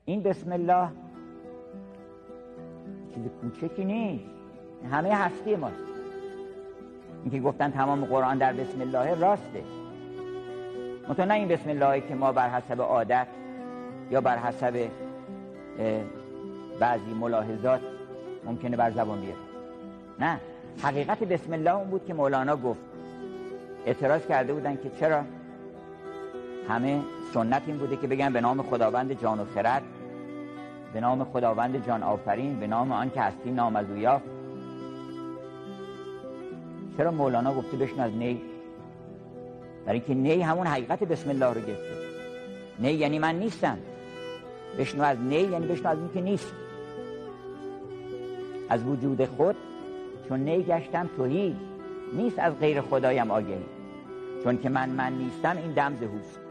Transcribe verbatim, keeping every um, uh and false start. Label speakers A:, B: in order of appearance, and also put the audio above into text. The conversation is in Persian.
A: این بسم الله چیز کوچکی نیست، همه هستی ماست. این که گفتن تمام قرآن در بسم الله راسته، منتها نه این بسم الله که ما بر حسب عادت یا بر حسب بعضی ملاحظات ممکنه بر زبان بیاره. نه، حقیقت بسم الله اون بود که مولانا گفت. اعتراض کرده بودن که چرا همه سنت این بوده که بگن به نام خداوند جان و خرد، به نام خداوند جان آفرین، به نام آن که هستی نام از او یافت. چرا مولانا گفته بشنو از نی؟ برای اینکه نی همون حقیقت بسم الله رو گرفته. نی یعنی من نیستم، بشنو از نی یعنی بشنو از این که نیست، از وجود خود چون نی گشتم تهی، نیست از غیر خدایم آگهی، چون که من من نیستم این دم ز هوست.